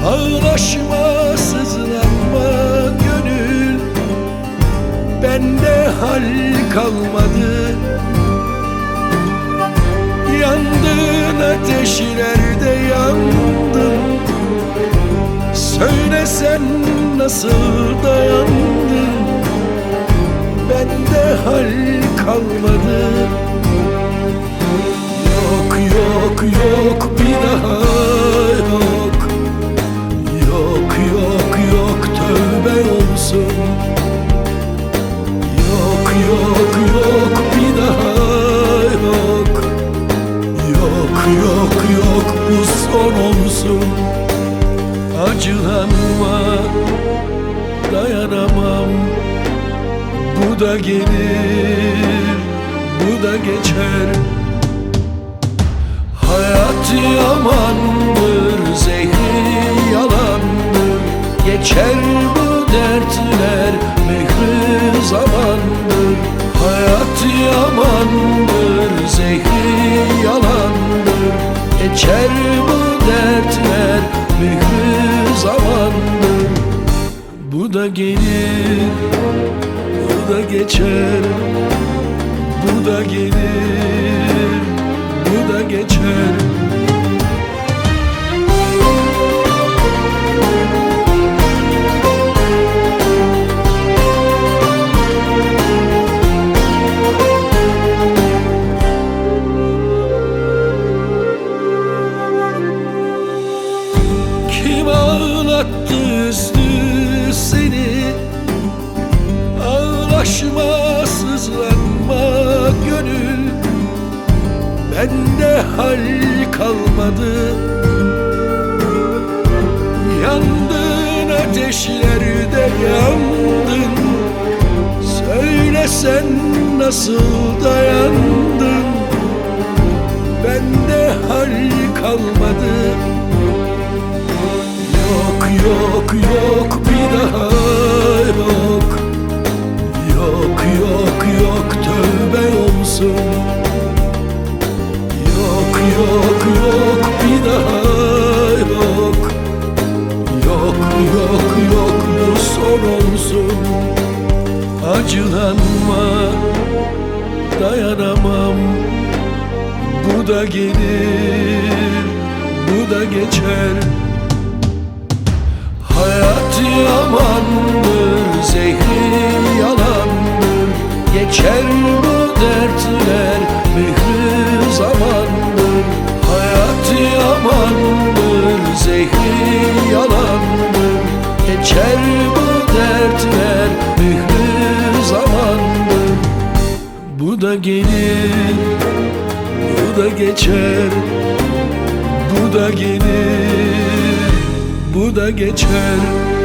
Ağlaşma, sızlanma gönül, bende hal kalmadı. Yandın ateşlerde yandın, söylesen nasıl dayandın? Bende hal kalmadı. Yok yok yok bir daha yok. Yok yok yok tövbe olsun. Yok yok yok bir daha yok. Yok yok yok bu son olsun. Acılanma, dayanamam. Bu da gelir, bu da geçer. Hayat yamandır, zehri yalandır. Geçer bu dertler, mehri zamandır. Hayat yamandır, zehri yalandır. Geçer bu dertler, mehri zamandır. Bu da gelir, bu da geçer. Bu da gelir, bu da geçer. Kim ağlattı üzdü seni? Ağlaşma, sızlanma gönül, bende hal kalmadı. Yandın ateşlerde yandın, söylesen nasıl dayandın? Bende hal kalmadı. Yok yok yok bir daha yok. Yok yok yok tövbe olsun. Yok yok yok bir daha yok. Yok yok yok bu son olsun. Acılanma, dayanamam. Bu da gelir, bu da geçer. Hayat yamandır, zehri yalandır. Geçer bu dertler, mehri zamandır. Hayat yamandır, zehri yalandır. Geçer bu dertler, mehri zamandır. Bu da gelir, bu da geçer. Bu da gelir, bu da geçer.